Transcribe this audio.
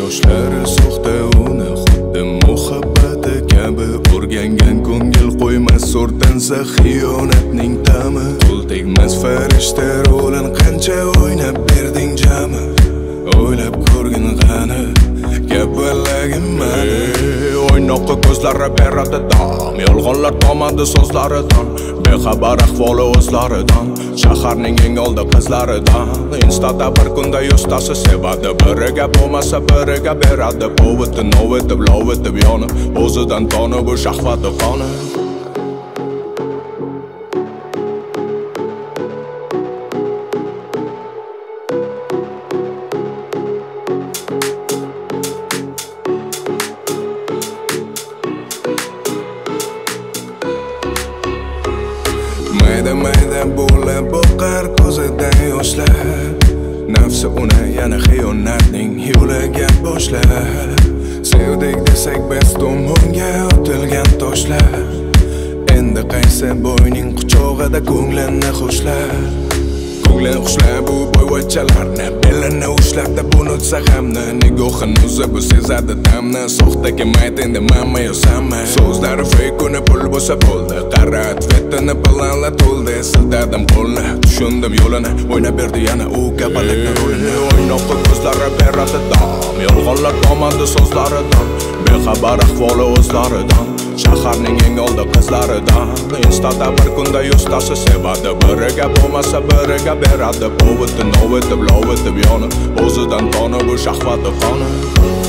yoshlari soxta uni xuddi muhabbati kabi o'rgangan ko'ngil qo'ymas o'rtansa xiyonatning ta'mi qo'l tegmas farishta rolin qancha o'ynab berding jami o'ylab ko'rgin qani gapvalagim mani o'ynoqqa ko'zlari beradi dam yolg'onlar tomadi so'zlaridan bexabar ahvoli o'zlaridan shaharning eng oldi qizlaridan instada bir kunda yuztasi sevadi biriga bo'lmasa biriga beradi povitib novitib lovitib yonib o'zidan tonib bu shahvati qoni mayda bo'lib boqar ko'zidan yoshlar nafsi uni yana xiyonatning yo'liga boshlar sevdik desak biz tomonga otilgan toshlar endi qaysi boyning quchog'ida ko'nglinni xushlar ko'nglim xushlar bu boyvachchalarni belini ushlab deb unutsa hamni nigohini uzib bu sezadi damni soxtaga mayt endi manma yozaman so'zlari fake uni pul bo'lsa bo'ldi qara atvetini planla to'ldi siltadim qo'lni tushundim yo'lini o'ynab berdi yana u kapalakni rolini o'ynoqqa ko'zlari beradi dam yolg'onlar tomadi so'zlaridan bexabar ahvoli o'zlaridan shaharning eng oldi qizlaridan instada bir kunda yuztasi sevadi biriga bo'lmasa biriga beradi povitib novitib lovitib yonib o'zidan tonib bu shahvati qoni